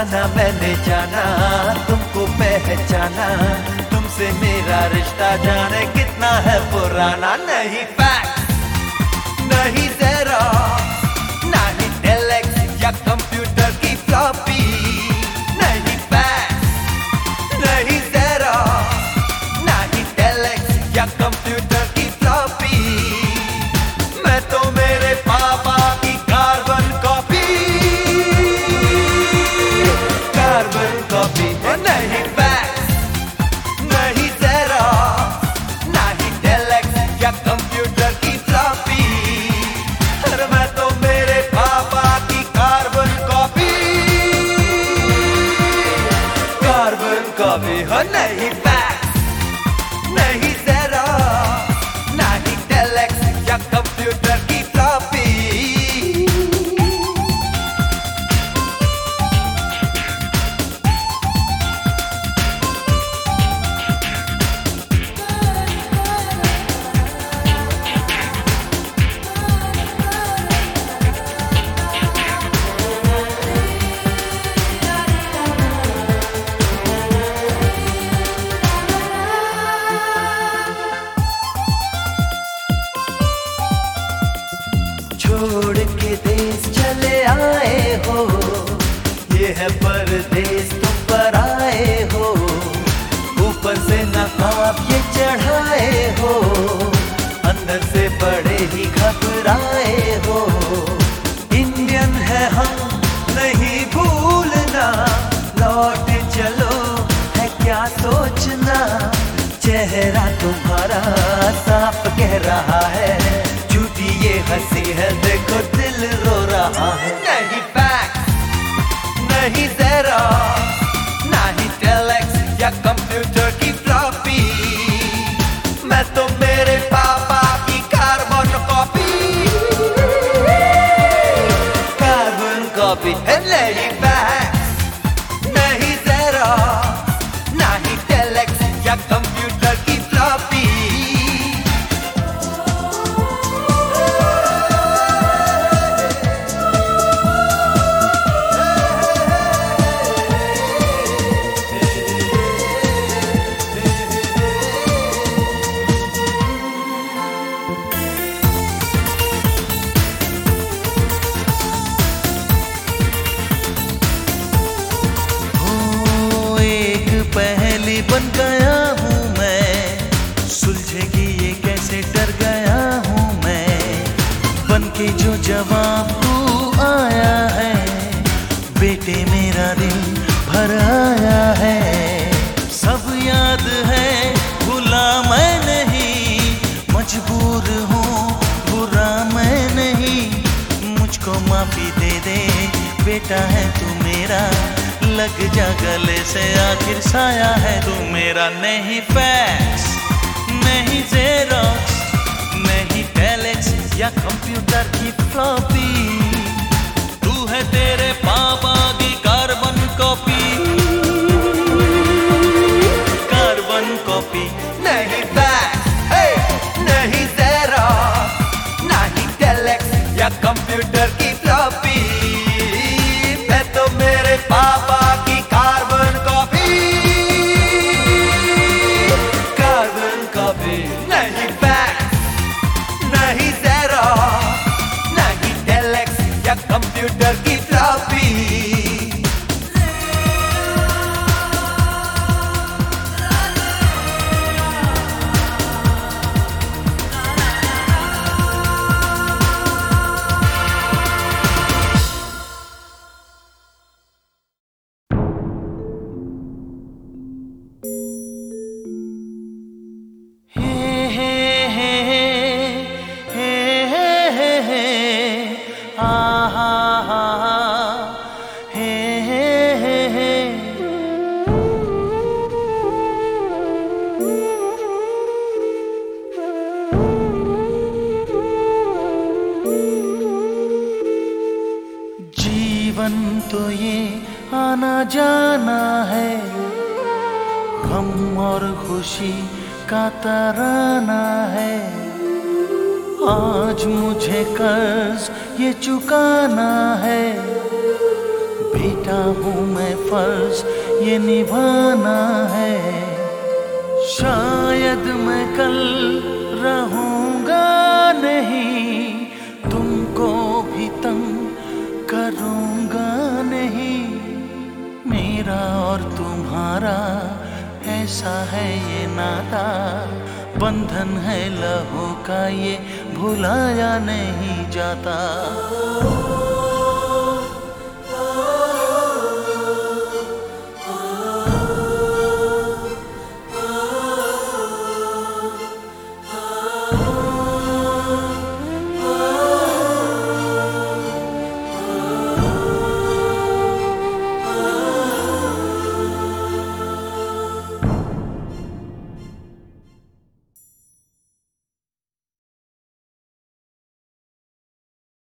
जाना मैंने जाना, तुमको पहचाना, तुमसे मेरा रिश्ता जाने कितना है पुराना। नहीं फैक्स, नहीं ज़ेरॉक्स, नहीं टेलेक्स या कंप्यूटर की फ्लॉपी। नहीं फैक्स, नहीं ज़ेरॉक्स, नहीं टेलेक्स या कंप्यूटर की फ्लॉपी। मैं तो मेरे पापा की कार्बन कॉपी, कार्बन कॉपी। नहीं फैक्स, नहीं ज़ेरॉक्स, नहीं टेलेक्स या कंप्यूटर की फ्लॉपी। अरे मैं तो मेरे पापा की कार्बन कॉपी, कार्बन कॉपी। हो नहीं फैक्स, नहीं ज़ेरॉक्स, नहीं टेलेक्स या कंप्यूटर की फ्लॉपी। छोड़ के देश चले आए हो, ये है परदेश तुम पर आए हो। ऊपर से नकाब ये चढ़ाए हो, अंदर से बड़े ही घबराए हो। इंडियन है हम नहीं भूलना, लौट चलो है क्या सोचना। चेहरा तुम्हारा साफ कह रहा है, झूठी ये हंसी है देखो दिल रो रहा है। नहीं फैक्स, नहीं ज़ेरॉक्स, नहीं टेलेक्स या कंप्यूटर की फ्लॉपी। मैं तो मेरे पापा की कार्बन कॉपी, कार्बन कॉपी। नहीं फैक्स, नहीं ज़ेरॉक्स, नहीं टेलेक्स या कंप्यूटर की फ्लॉपी। पहेली बन गया हूँ मैं, सुलझेगी ये कैसे डर गया हूँ मैं। बन के जो जवाब तू आया है, बेटे मेरा दिल भर आया है। सब याद है भूला मैं नहीं, मजबूर हूँ बुरा मैं नहीं। मुझको माफी दे दे बेटा है तू मेरा, लग जा गले से आखिर साया है तू मेरा। नहीं फैक्स, नहीं ज़ेरॉक्स, नहीं टेलेक्स या कंप्यूटर की फ्लॉपी। तू है तेरे पापा की कार्बन कॉपी, कार्बन कॉपी। नहीं फैक्स, नहीं ज़ेरॉक्स, नहीं टेलेक्स या कंप्यूटर की फ्लॉपी। मैं तो मेरे पापा की कार्बन कॉपी, कार्बन कॉपी। नहीं फैक्स, नहीं ज़ेरॉक्स, नहीं टेलेक्स या कंप्यूटर की फ्लॉपी। जीवन तो ये आना जाना है, गम और खुशी का तराना है। आज मुझे कर्ज ये चुकाना है, बेटा हूँ मैं, फर्ज ये निभाना है। शायद मैं कल रहूँगा नहीं, तुमको भी तंग करूँगा नहीं। मेरा और तुम्हारा ऐसा है ये नाता, बंधन है लहू का ये भुलाया नहीं जाता।